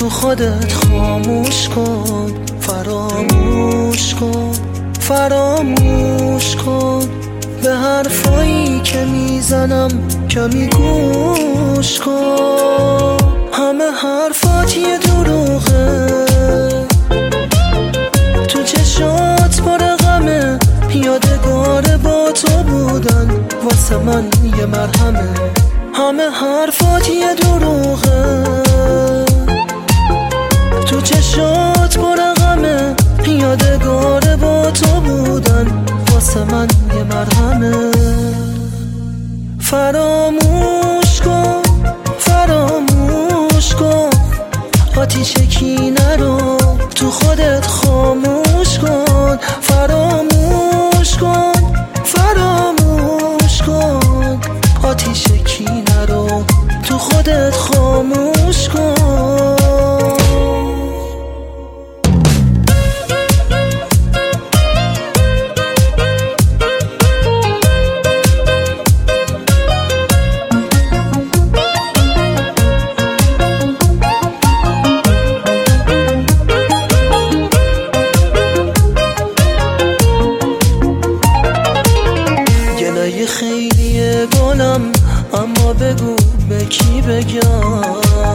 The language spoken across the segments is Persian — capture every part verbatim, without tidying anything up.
تو خودت خاموش کن، فراموش کن، فراموش کن. به حرفایی که میزنم کمی گوش کن. همه حرفات یه دروغه، تو چشات پر غمه، یادگار با تو بودن واسه من یه مرهمه. همه حرفات یه دروغه، تو چشات پر غمه، یادگار با تو بودن واسه من یه مرهمه. فراموش کن، فراموش کن، آتیش کینه رو تو خودت خاموش کن. فراموش کن، فراموش کن، آتیش کینه رو تو خودت خاموش کن. خیلیه گلم، اما بگو به کی بگم؟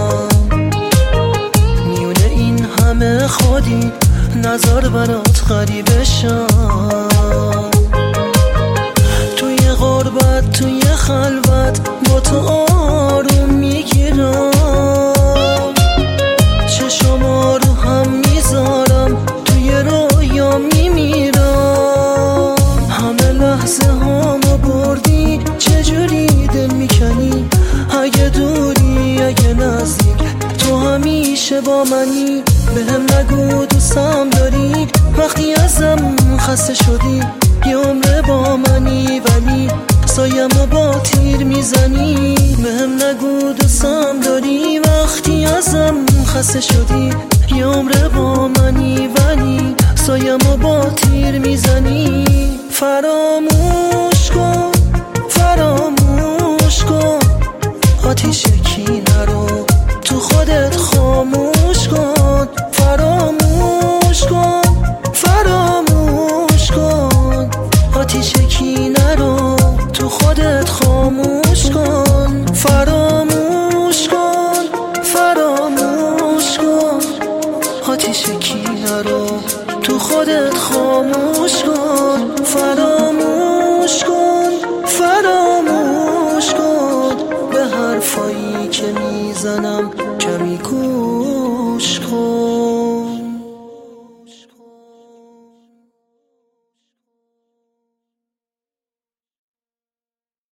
میونه این همه خودی، نظر برات غریبه شم. توی غربت، توی خلوت، با تو آروم میگیرم. چشما رو هم میذارم، توی رویا میمیرم. همه لحظه هامو بردی، چجوری دل میکنی؟ اگه دوری اگه نزدیک، تو همیشه با منی. بهم نگو دوستم داری، وقتی ازم خسته شدی. یه عمر با منی ولی سایمو با تیر میزنی. بهم نگو دوستم داری، وقتی ازم خسته شدی. یه عمر با منی ولی سایمو با تیر میزنی. فراموش کن، فراموش کن، آتیش کینه رو تو خودت خاموش کن. فراموش کن، فراموش کن، آتیش کینه رو تو خودت خاموش کن. فراموش کن، فراموش کن، آتیش کینه رو تو خودت خاموش کن. فراموش کن، فراموش کن، به حرفایی که میزنم کمی گوش کن.